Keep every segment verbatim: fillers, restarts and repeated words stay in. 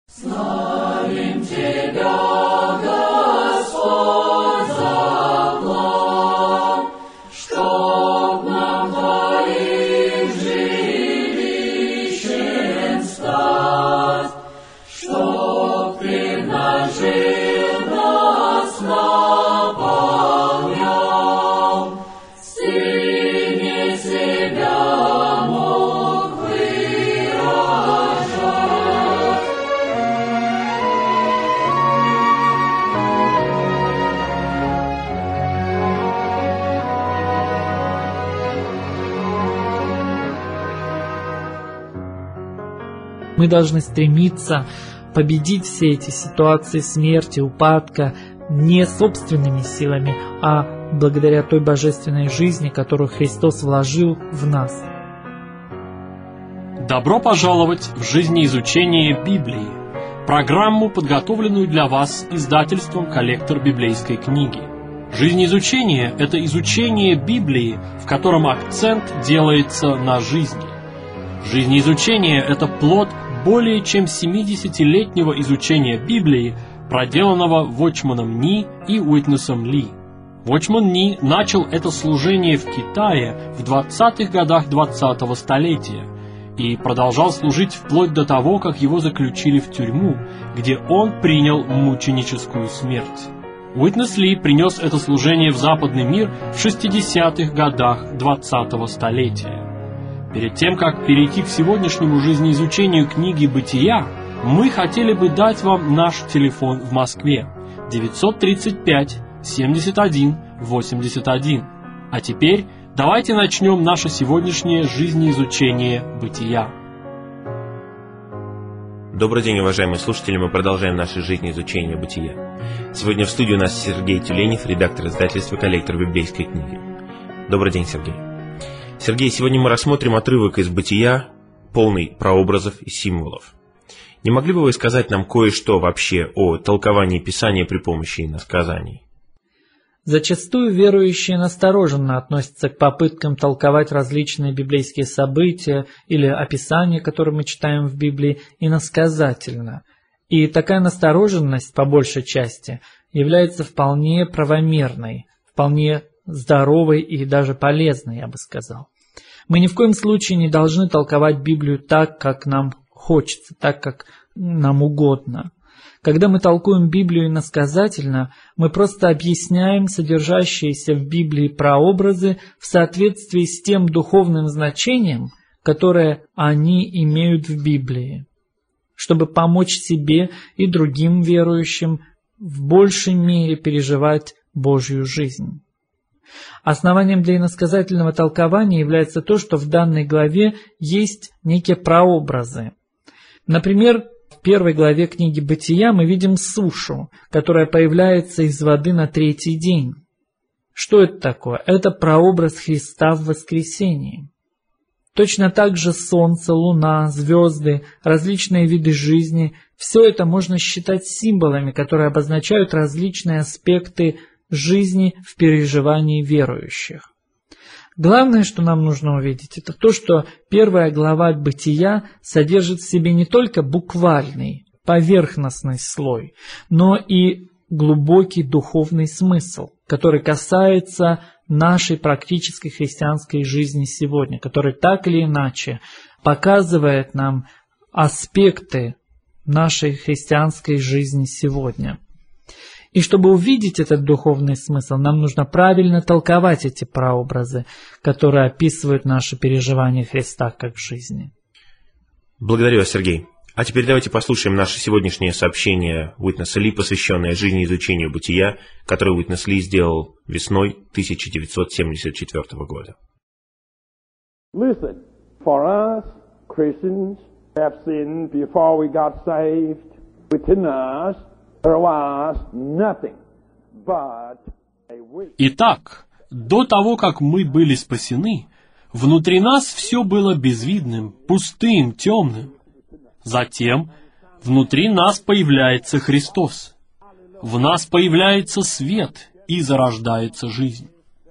Славим Тебя, Господь, за план, чтоб нам Твоим жилищем стать, чтоб Ты нажил нас наполнял, сильнее себя мог выражать. Мы должны стремиться победить все эти ситуации смерти, упадка не собственными силами, а благодаря той божественной жизни, которую Христос вложил в нас. Добро пожаловать в жизнеизучение Библии, программу, подготовленную для вас издательством «Коллектор библейской книги». Жизнеизучение – это изучение Библии, в котором акцент делается на жизни. Жизнеизучение – это плод более чем семидесятилетнего изучения Библии, проделанного Вочманом Ни и Уитнесом Ли. Вочман Ни начал это служение в Китае в двадцатых годах двадцатого столетия и продолжал служить вплоть до того, как его заключили в тюрьму, где он принял мученическую смерть. Уитнес Ли принес это служение в западный мир в шестидесятых годах двадцатого столетия. Перед тем, как перейти к сегодняшнему жизнеизучению книги «Бытия», мы хотели бы дать вам наш телефон в Москве девятьсот тридцать пять семьдесят один восемьдесят один. А теперь давайте начнем наше сегодняшнее жизнеизучение «Бытия». Добрый день, уважаемые слушатели, мы продолжаем наше жизнеизучение «Бытия». Сегодня в студии у нас Сергей Тюленев, редактор издательства «Коллектор библейской книги». Добрый день, Сергей. Сергей, сегодня мы рассмотрим отрывок из «Бытия», полный прообразов и символов. Не могли бы вы сказать нам кое-что вообще о толковании Писания при помощи иносказаний? Зачастую верующие настороженно относятся к попыткам толковать различные библейские события или описания, которые мы читаем в Библии, иносказательно. И такая настороженность, по большей части, является вполне правомерной, вполне здоровой и даже полезной, я бы сказал. Мы ни в коем случае не должны толковать Библию так, как нам хочется, так, как нам угодно. Когда мы толкуем Библию иносказательно, мы просто объясняем содержащиеся в Библии прообразы в соответствии с тем духовным значением, которое они имеют в Библии, чтобы помочь себе и другим верующим в большей мере переживать Божью жизнь. Основанием для иносказательного толкования является то, что в данной главе есть некие прообразы. Например, в первой главе книги «Бытия» мы видим сушу, которая появляется из воды на третий день. Что это такое? Это прообраз Христа в воскресении. Точно так же солнце, луна, звезды, различные виды жизни – все это можно считать символами, которые обозначают различные аспекты жизни в переживании верующих. Главное, что нам нужно увидеть, это то, что первая глава «Бытия» содержит в себе не только буквальный, поверхностный слой, но и глубокий духовный смысл, который касается нашей практической христианской жизни сегодня, который так или иначе показывает нам аспекты нашей христианской жизни сегодня. И чтобы увидеть этот духовный смысл, нам нужно правильно толковать эти прообразы, которые описывают наши переживания Христа как в жизни. Благодарю вас, Сергей. А теперь давайте послушаем наше сегодняшнее сообщение Уитнеса Ли, посвященное жизнеизучению «Бытия», которое Уитнес Ли сделал весной тысяча девятьсот семьдесят четвёртого года. Listen, for us, Christians, have sinned before we got saved. Within us there was nothing but a weak. Итак, до того, как мы были спасены, внутри нас все было безвидным, пустым, темным. Затем внутри нас появляется Христос. В нас появляется свет и зарождается жизнь.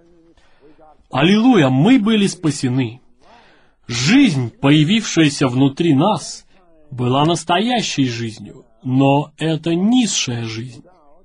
Аллилуйя, мы были спасены. Жизнь, появившаяся внутри нас, была настоящей жизнью, но это низшая жизнь.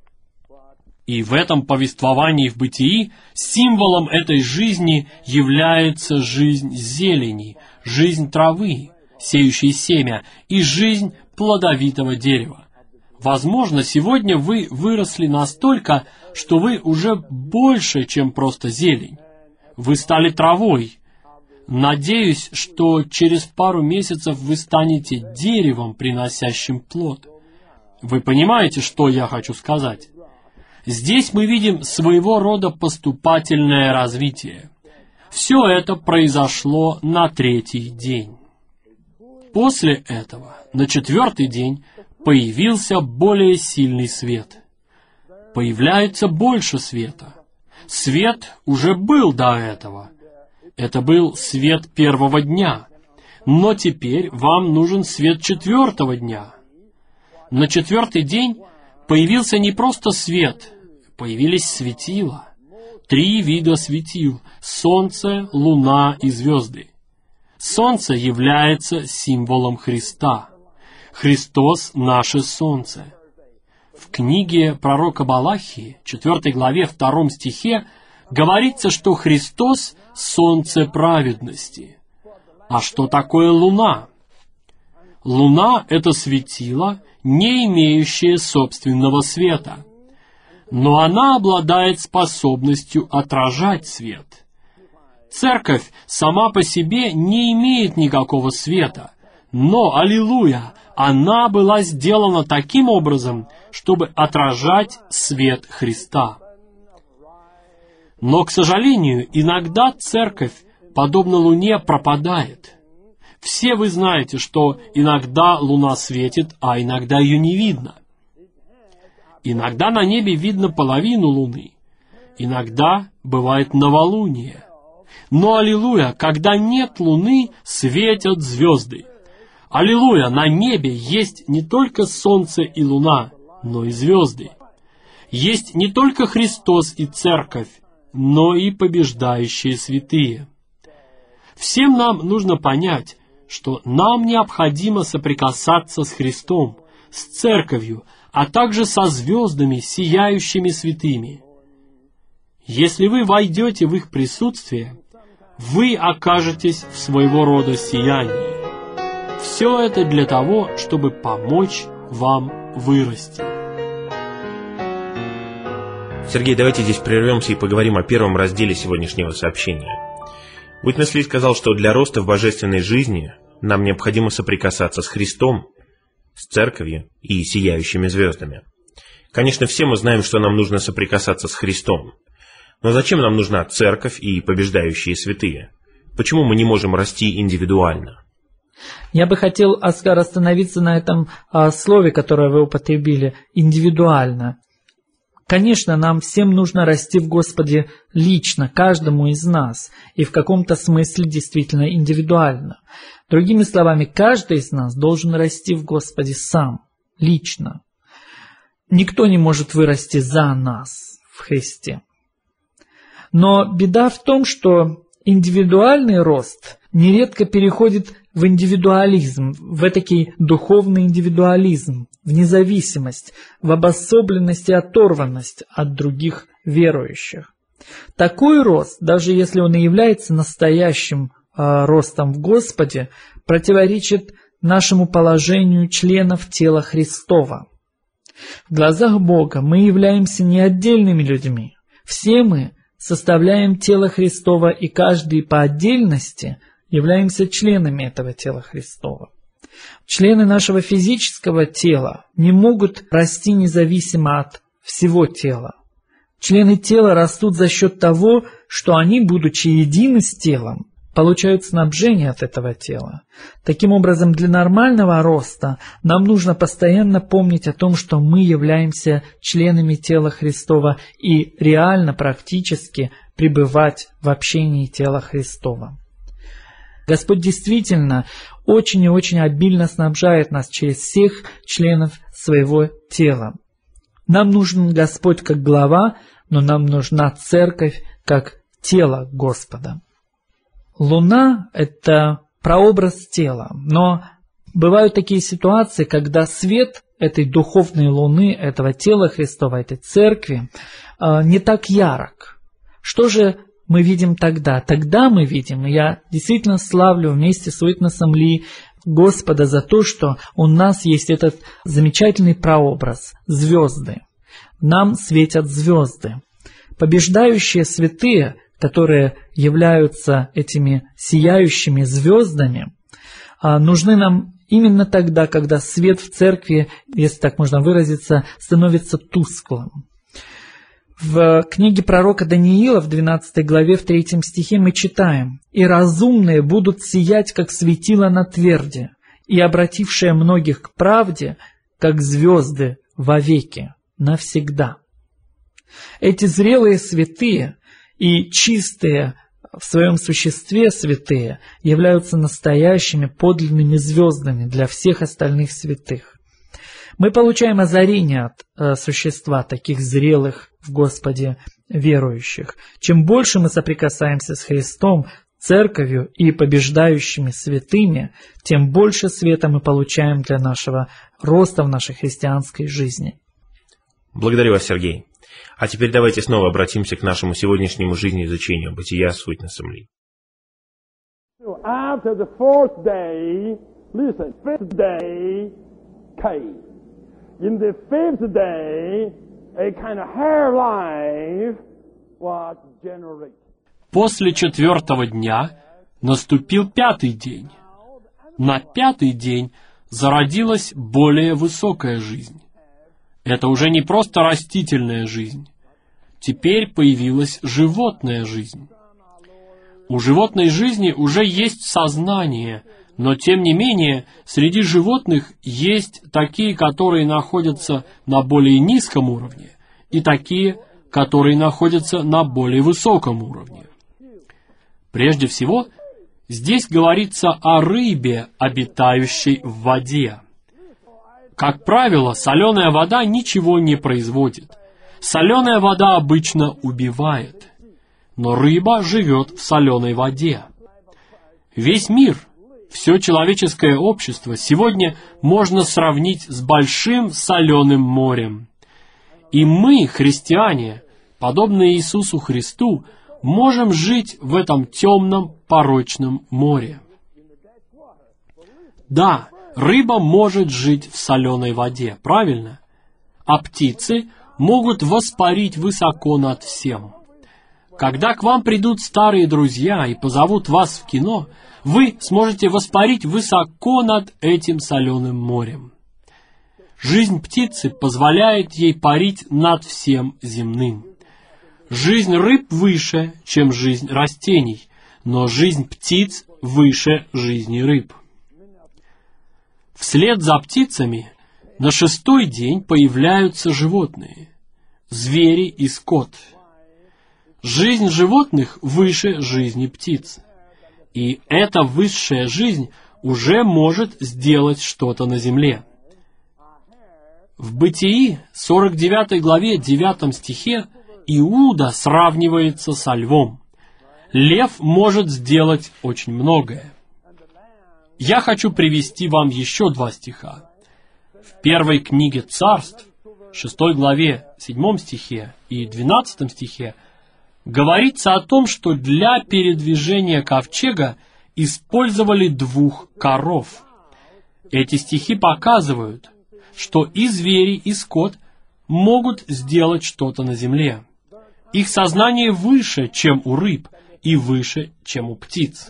И в этом повествовании в Бытии символом этой жизни является жизнь зелени, жизнь травы, сеющей семя, и жизнь плодовитого дерева. Возможно, сегодня вы выросли настолько, что вы уже больше, чем просто зелень. Вы стали травой. Надеюсь, что через пару месяцев вы станете деревом, приносящим плод. Вы понимаете, что я хочу сказать? Здесь мы видим своего рода поступательное развитие. Все это произошло на третий день. После этого, на четвертый день, появился более сильный свет. Появляется больше света. Свет уже был до этого. Это был свет первого дня. Но теперь вам нужен свет четвертого дня. На четвертый день появился не просто свет, появились светила. Три вида светил — солнце, луна и звезды. Солнце является символом Христа. Христос — наше солнце. В книге пророка Малахии, четвёртой главе, втором стихе, говорится, что Христос — солнце праведности. А что такое луна? Луна — это светило, не имеющее собственного света. Но она обладает способностью отражать свет. Церковь сама по себе не имеет никакого света, но, аллилуйя, она была сделана таким образом, чтобы отражать свет Христа. Но, к сожалению, иногда церковь, подобно луне, пропадает. Все вы знаете, что иногда луна светит, а иногда ее не видно. Иногда на небе видно половину луны, иногда бывает новолуние. Но, аллилуйя, когда нет луны, светят звезды. Аллилуйя, на небе есть не только солнце и луна, но и звезды. Есть не только Христос и Церковь, но и побеждающие святые. Всем нам нужно понять, что нам необходимо соприкасаться с Христом, с Церковью, а также со звездами, сияющими святыми. Если вы войдете в их присутствие, вы окажетесь в своего рода сиянии. Все это для того, чтобы помочь вам вырасти. Сергей, давайте здесь прервемся и поговорим о первом разделе сегодняшнего сообщения. Уитнес Ли сказал, что для роста в божественной жизни нам необходимо соприкасаться с Христом, с Церковью и сияющими звездами. Конечно, все мы знаем, что нам нужно соприкасаться с Христом. Но зачем нам нужна Церковь и побеждающие святые? Почему мы не можем расти индивидуально? Я бы хотел, Оскар, остановиться на этом а, слове, которое вы употребили, индивидуально. Конечно, нам всем нужно расти в Господе лично, каждому из нас, и в каком-то смысле действительно индивидуально. Другими словами, каждый из нас должен расти в Господе сам, лично. Никто не может вырасти за нас в Христе. Но беда в том, что индивидуальный рост нередко переходит в индивидуализм, в этакий духовный индивидуализм, в независимость, в обособленность и оторванность от других верующих. Такой рост, даже если он и является настоящим э, ростом в Господе, противоречит нашему положению членов тела Христова. В глазах Бога мы являемся не отдельными людьми. Все мы составляем тело Христова, и каждый по отдельности являемся членами этого тела Христова. Члены нашего физического тела не могут расти независимо от всего тела. Члены тела растут за счет того, что они, будучи едины с телом, получают снабжение от этого тела. Таким образом, для нормального роста нам нужно постоянно помнить о том, что мы являемся членами тела Христова и реально, практически пребывать в общении тела Христова. Господь действительно очень и очень обильно снабжает нас через всех членов своего тела. Нам нужен Господь как глава, но нам нужна Церковь как тело Господа. Луна – это прообраз тела, но Бывают такие ситуации, когда свет этой духовной луны, этого тела Христова, этой церкви, не так ярок. Что же мы видим тогда? Тогда мы видим, и я действительно славлю вместе с Уитнесом Ли Господа за то, что у нас есть этот замечательный прообраз – звезды. Нам светят звезды. Побеждающие святые, которые являются этими сияющими звездами, нужны нам именно тогда, когда свет в церкви, если так можно выразиться, становится тусклым. В книге пророка Даниила в двенадцатой главе в третьем стихе мы читаем: «И разумные будут сиять, как светило на тверди, и обратившие многих к правде, как звезды вовеки, навсегда». Эти зрелые святые и чистые в своем существе святые являются настоящими подлинными звездами для всех остальных святых. Мы получаем озарение от э, существа таких зрелых в Господе верующих. Чем больше мы соприкасаемся с Христом, Церковью и побеждающими святыми, тем больше света мы получаем для нашего роста в нашей христианской жизни. Благодарю вас, Сергей. А теперь давайте снова обратимся к нашему сегодняшнему жизнеизучению бытия с Уитнесом Ли. After the fourth day, listen, fifth day came. In the fifth day, a kind of hair life was generated. После четвертого дня наступил пятый день. На пятый день зародилась более высокая жизнь. Это уже не просто растительная жизнь. Теперь появилась животная жизнь. У животной жизни уже есть сознание, но тем не менее среди животных есть такие, которые находятся на более низком уровне, и такие, которые находятся на более высоком уровне. Прежде всего, здесь говорится о рыбе, обитающей в воде. Как правило, соленая вода ничего не производит. Соленая вода обычно убивает. Но рыба живет в соленой воде. Весь мир, все человеческое общество сегодня можно сравнить с большим соленым морем. И мы, христиане, подобно Иисусу Христу, можем жить в этом темном, порочном море. Да, рыба может жить в соленой воде, правильно? А птицы могут воспарить высоко над всем. Когда к вам придут старые друзья и позовут вас в кино, вы сможете воспарить высоко над этим соленым морем. Жизнь птицы позволяет ей парить над всем земным. Жизнь рыб выше, чем жизнь растений, но жизнь птиц выше жизни рыб. Вслед за птицами на шестой день появляются животные, звери и скот. Жизнь животных выше жизни птиц. И эта высшая жизнь уже может сделать что-то на земле. В Бытии, сорок девятой главе, девятом стихе, Иуда сравнивается со львом. Лев может сделать очень многое. Я хочу привести вам еще два стиха. В первой книге Царств, шестой главе, седьмом стихе и двенадцатом стихе, говорится о том, что для передвижения ковчега использовали двух коров. Эти стихи показывают, что и звери, и скот могут сделать что-то на земле. Их сознание выше, чем у рыб, и выше, чем у птиц.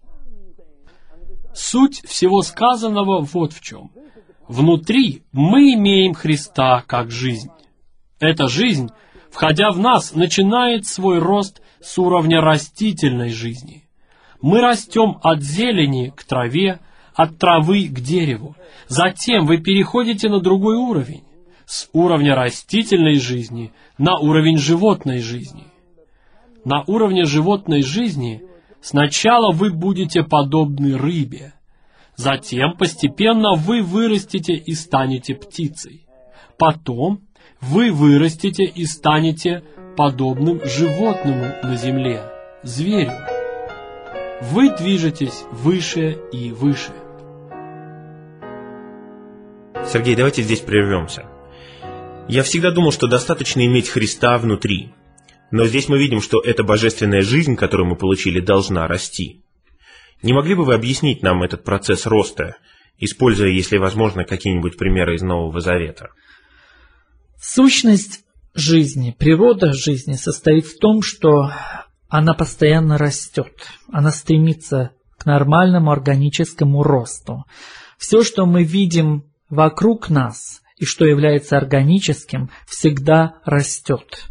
Суть всего сказанного вот в чем. Внутри мы имеем Христа как жизнь. Эта жизнь, входя в нас, начинает свой рост с уровня растительной жизни. Мы растем от зелени к траве, от травы к дереву. Затем вы переходите на другой уровень, с уровня растительной жизни на уровень животной жизни. На уровне животной жизни сначала вы будете подобны рыбе, затем постепенно вы вырастете и станете птицей. Потом вы вырастете и станете подобным животному на земле, зверю. Вы движетесь выше и выше. Сергей, давайте здесь прервемся. Я всегда думал, что достаточно иметь Христа внутри. Но здесь мы видим, что эта божественная жизнь, которую мы получили, должна расти. Не могли бы вы объяснить нам этот процесс роста, используя, если возможно, какие-нибудь примеры из Нового Завета? Сущность жизни, природа жизни состоит в том, что она постоянно растет, она стремится к нормальному органическому росту. Все, что мы видим вокруг нас и что является органическим, всегда растет.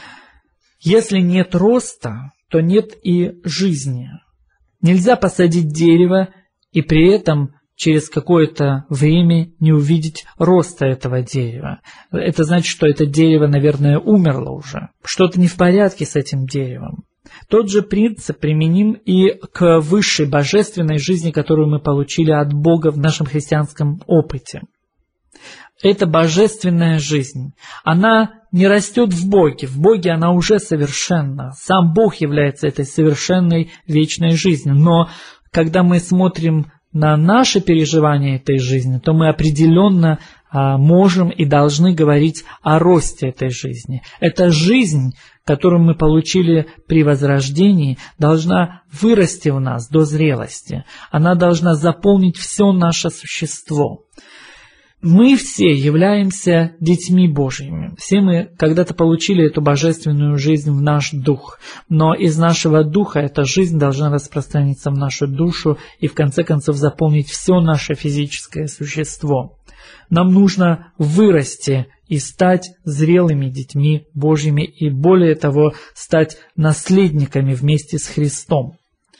Если нет роста, то нет и жизни. Нельзя посадить дерево и при этом через какое-то время не увидеть роста этого дерева. Это значит, что это дерево, наверное, умерло уже. Что-то не в порядке с этим деревом. Тот же принцип применим и к высшей божественной жизни, которую мы получили от Бога в нашем христианском опыте. Это божественная жизнь. Она не растет в Боге. В Боге она уже совершенна. Сам Бог является этой совершенной вечной жизнью. Но когда мы смотрим на наши переживания этой жизни, то мы определенно а, можем и должны говорить о росте этой жизни. Эта жизнь, которую мы получили при возрождении, должна вырасти в нас до зрелости. Она должна заполнить все наше существо. Мы все являемся детьми Божьими. Все мы когда-то получили эту божественную жизнь в наш дух. Но из нашего духа эта жизнь должна распространиться в нашу душу и в конце концов заполнить все наше физическое существо. Нам нужно вырасти и стать зрелыми детьми Божьими и более того, стать наследниками вместе с Христом.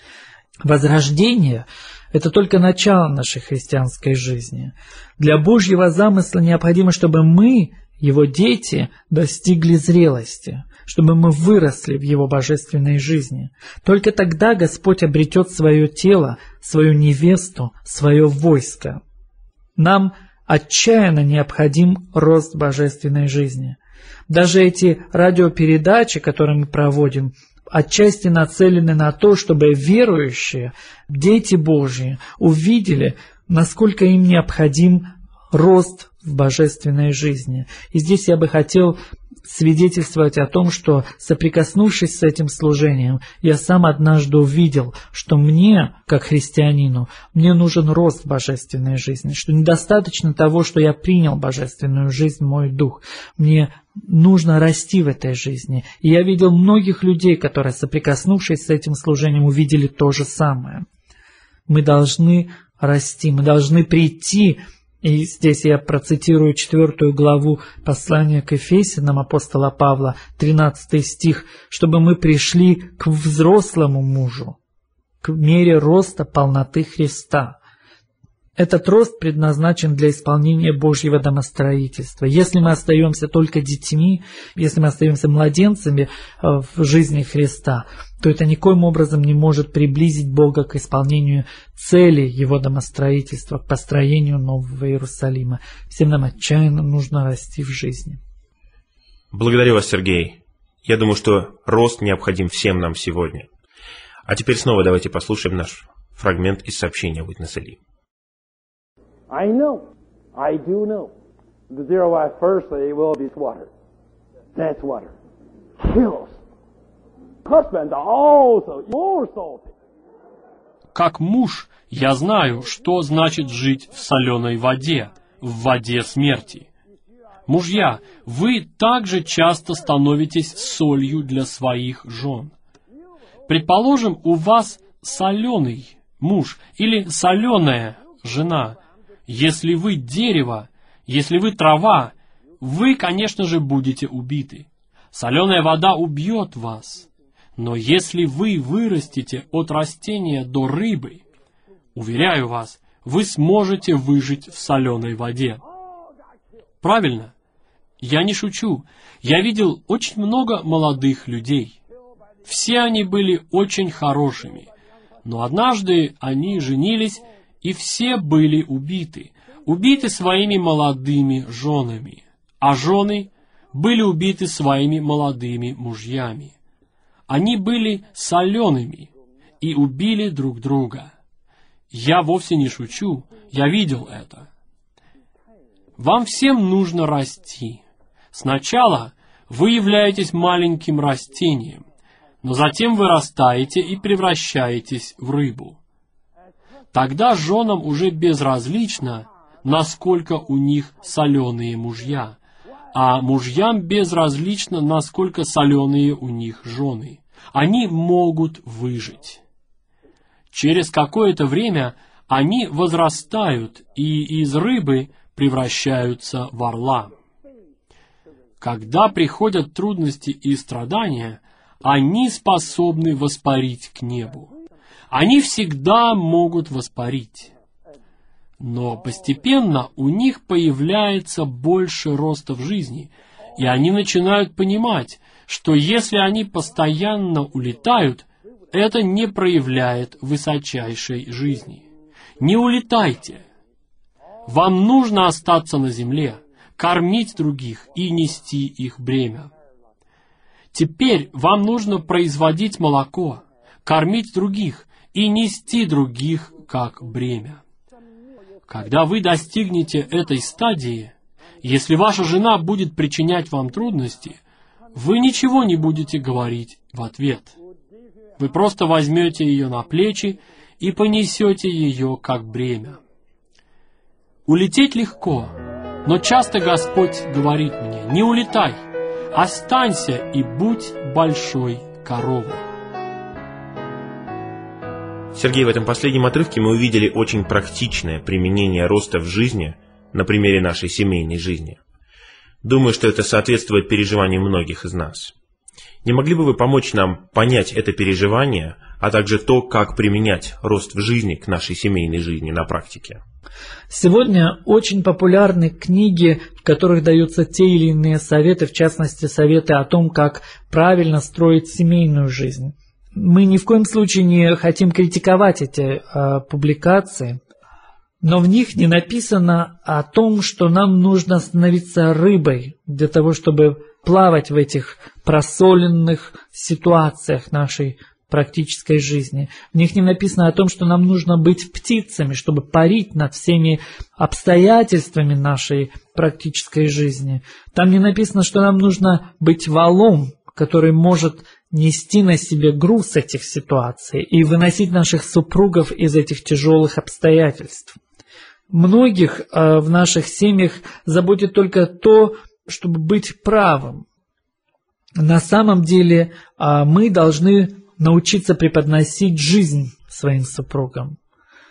Возрождение – это только начало нашей христианской жизни. Для Божьего замысла необходимо, чтобы мы, Его дети, достигли зрелости, чтобы мы выросли в Его божественной жизни. Только тогда Господь обретет свое тело, свою невесту, свое войско. Нам отчаянно необходим рост божественной жизни. Даже эти радиопередачи, которые мы проводим, отчасти нацелены на то, чтобы верующие, дети Божьи, увидели, насколько им необходим рост в божественной жизни. И здесь я бы хотел свидетельствовать о том, что, соприкоснувшись с этим служением, я сам однажды увидел, что мне, как христианину, мне нужен рост в божественной жизни, что недостаточно того, что я принял божественную жизнь в мой дух. Мне нужно расти в этой жизни. И я видел многих людей, которые, соприкоснувшись с этим служением, увидели то же самое. Мы должны расти, мы должны прийти. И здесь я процитирую четвертую главу послания к Ефесянам апостола Павла, тринадцатый стих, чтобы мы пришли к взрослому мужу, к мере роста полноты Христа. Этот рост предназначен для исполнения Божьего домостроительства. Если мы остаемся только детьми, если мы остаемся младенцами в жизни Христа, то это никоим образом не может приблизить Бога к исполнению цели Его домостроительства, к построению Нового Иерусалима. Всем нам отчаянно нужно расти в жизни. Благодарю вас, Сергей. Я думаю, что рост необходим всем нам сегодня. А теперь снова давайте послушаем наш фрагмент из сообщения Witness Lee. I know, I do know, the zero life firstly will be water. That's water. Kills. Husbands are also more salty. Как муж, я знаю, что значит жить в соленой воде, в воде смерти. Мужья, вы также часто становитесь солью для своих жен. Предположим, у вас соленый муж или соленая жена. Если вы дерево, если вы трава, вы, конечно же, будете убиты. Соленая вода убьет вас. Но если вы вырастете от растения до рыбы, уверяю вас, вы сможете выжить в соленой воде. Правильно? Я не шучу. Я видел очень много молодых людей. Все они были очень хорошими. Но однажды они женились, и все были убиты. Убиты своими молодыми женами. А жены были убиты своими молодыми мужьями. Они были солеными и убили друг друга. Я вовсе не шучу, я видел это. Вам всем нужно расти. Сначала вы являетесь маленьким растением, но затем вы растаете и превращаетесь в рыбу. Тогда женам уже безразлично, насколько у них соленые мужья, а мужьям безразлично, насколько соленые у них жены. Они могут выжить. Через какое-то время они возрастают и из рыбы превращаются в орла. Когда приходят трудности и страдания, они способны воспарить к небу. Они всегда могут воспарить. Но постепенно у них появляется больше роста в жизни, и они начинают понимать, что если они постоянно улетают, это не проявляет высочайшей жизни. Не улетайте. Вам нужно остаться на земле, кормить других и нести их бремя. Теперь вам нужно производить молоко, кормить других и нести других как бремя. Когда вы достигнете этой стадии, если ваша жена будет причинять вам трудности, вы ничего не будете говорить в ответ. Вы просто возьмете ее на плечи и понесете ее как бремя. Улететь легко, но часто Господь говорит мне: не улетай, останься и будь большой коровой. Сергей, в этом последнем отрывке мы увидели очень практичное применение роста в жизни на примере нашей семейной жизни. Думаю, что это соответствует переживаниям многих из нас. Не могли бы вы помочь нам понять это переживание, а также то, как применять рост в жизни к нашей семейной жизни на практике? Сегодня очень популярны книги, в которых даются те или иные советы, в частности, советы о том, как правильно строить семейную жизнь. Мы ни в коем случае не хотим критиковать эти э, публикации, но в них не написано о том, что нам нужно становиться рыбой для того, чтобы плавать в этих просоленных ситуациях нашей практической жизни. В них не написано о том, что нам нужно быть птицами, чтобы парить над всеми обстоятельствами нашей практической жизни. Там не написано, что нам нужно быть валом, который может нести на себе груз этих ситуаций и выносить наших супругов из этих тяжелых обстоятельств. Многих э, в наших семьях заботит только то, чтобы быть правым. На самом деле э, мы должны научиться преподносить жизнь своим супругам.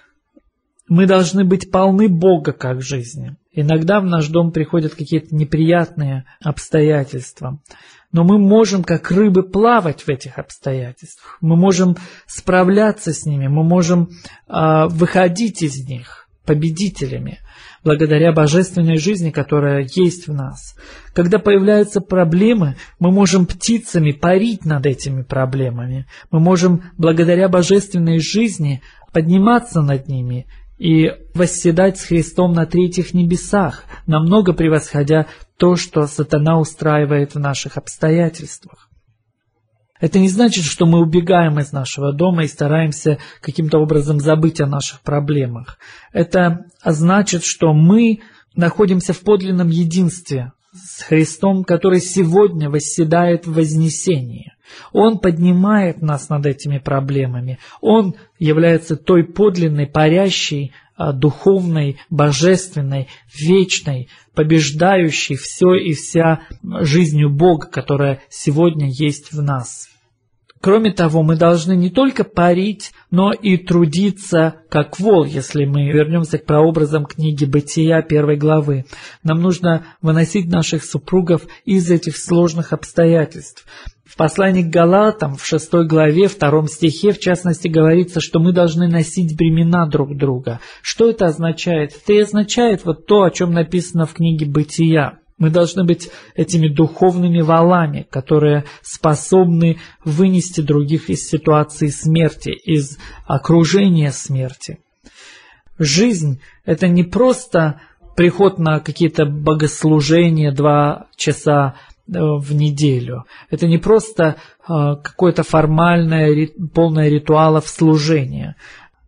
Мы должны быть полны Бога как жизни. Иногда в наш дом приходят какие-то неприятные обстоятельства, но мы можем как рыбы плавать в этих обстоятельствах. Мы можем справляться с ними, мы можем э, выходить из них победителями, благодаря божественной жизни, которая есть в нас. Когда появляются проблемы, мы можем птицами парить над этими проблемами. Мы можем благодаря божественной жизни подниматься над ними и восседать с Христом на третьих небесах, намного превосходя то, что сатана устраивает в наших обстоятельствах. Это не значит, что мы убегаем из нашего дома и стараемся каким-то образом забыть о наших проблемах. Это значит, что мы находимся в подлинном единстве с Христом, который сегодня восседает в вознесении. Он поднимает нас над этими проблемами. Он является той подлинной, парящей, духовной, божественной, вечной, побеждающей все и вся жизнью Бога, которая сегодня есть в нас. Кроме того, мы должны не только парить, но и трудиться как вол, если мы вернемся к прообразам книги Бытия первой главы. Нам нужно выносить наших супругов из этих сложных обстоятельств. В послании к Галатам, в шестой главе, втором стихе, в частности, говорится, что мы должны носить бремена друг друга. Что это означает? Это и означает вот то, о чем написано в книге Бытия. Мы должны быть этими духовными валами, которые способны вынести других из ситуации смерти, из окружения смерти. Жизнь – это не просто приход на какие-то богослужения два часа в неделю. Это не просто какое-то формальное, полное ритуалов служения.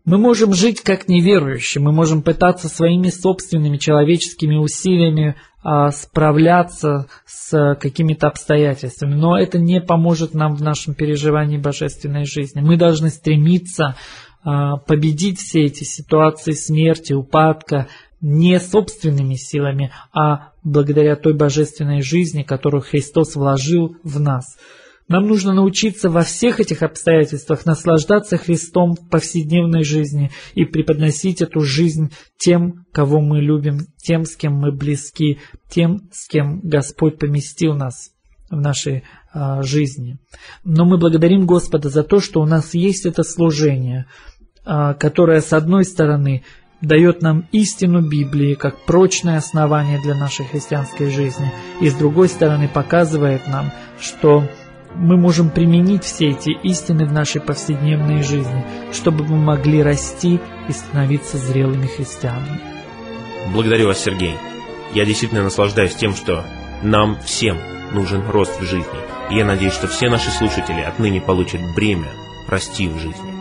Мы можем жить как неверующие, мы можем пытаться своими собственными человеческими усилиями а, справляться с какими-то обстоятельствами, но это не поможет нам в нашем переживании божественной жизни. Мы должны стремиться а, победить все эти ситуации смерти, упадка не собственными силами, а благодаря той божественной жизни, которую Христос вложил в нас. Нам нужно научиться во всех этих обстоятельствах наслаждаться Христом в повседневной жизни и преподносить эту жизнь тем, кого мы любим, тем, с кем мы близки, тем, с кем Господь поместил нас в нашей а, жизни. Но мы благодарим Господа за то, что у нас есть это служение, а, которое, с одной стороны, дает нам истину Библии как прочное основание для нашей христианской жизни, и с другой стороны показывает нам, что мы можем применить все эти истины в нашей повседневной жизни, чтобы мы могли расти и становиться зрелыми христианами. Благодарю вас, Сергей. Я действительно наслаждаюсь тем, что нам всем нужен рост в жизни. И я надеюсь, что все наши слушатели отныне получат бремя расти в жизни.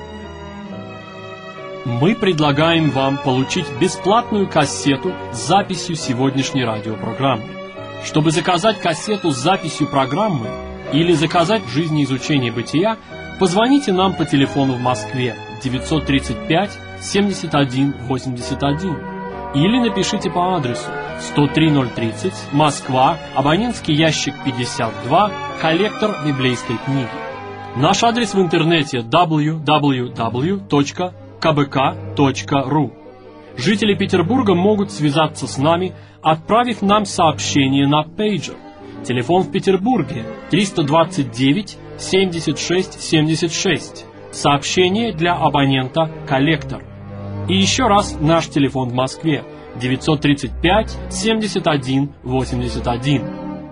Мы предлагаем вам получить бесплатную кассету с записью сегодняшней радиопрограммы. Чтобы заказать кассету с записью программы или заказать «Жизнеизучение бытия», позвоните нам по телефону в Москве девятьсот тридцать пять семьдесят один восемьдесят один или напишите по адресу сто три ноль тридцать, Москва, абонентский ящик пятьдесят два, коллектор библейской книги. Наш адрес в интернете дабл ю дабл ю дабл ю точка ка бэ ка точка ру. Жители Петербурга могут связаться с нами, отправив нам сообщение на пейджер. Телефон в Петербурге триста двадцать девять семьдесят шесть семьдесят шесть. Сообщение для абонента «Коллектор». И еще раз наш телефон в Москве девятьсот тридцать пять семьдесят один восемьдесят один.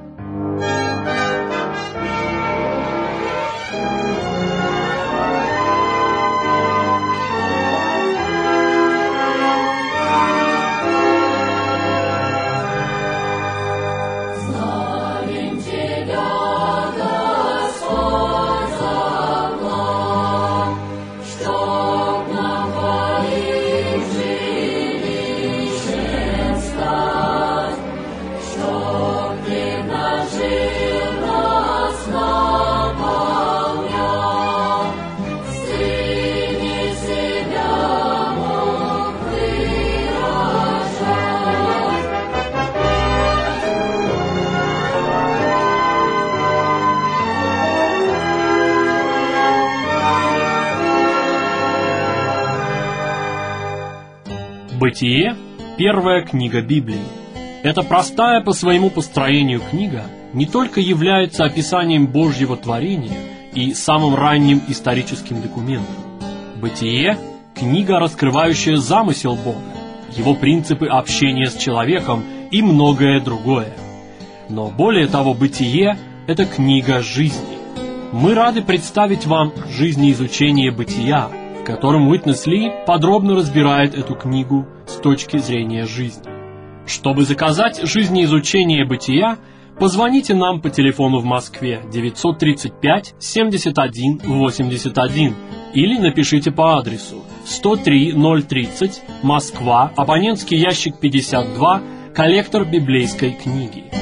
Бытие – первая книга Библии. Эта простая по своему построению книга не только является описанием Божьего творения и самым ранним историческим документом. Бытие – книга, раскрывающая замысел Бога, его принципы общения с человеком и многое другое. Но более того, Бытие – это книга жизни. Мы рады представить вам жизнеизучение Бытия, в котором Уитнес Ли подробно разбирает эту книгу с точки зрения жизни. Чтобы заказать жизнеизучение Бытия, позвоните нам по телефону в Москве девятьсот тридцать пять семьдесят один восемьдесят один или напишите по адресу сто три ноль тридцать, Москва, абонентский ящик пятьдесят два, коллектор библейской книги.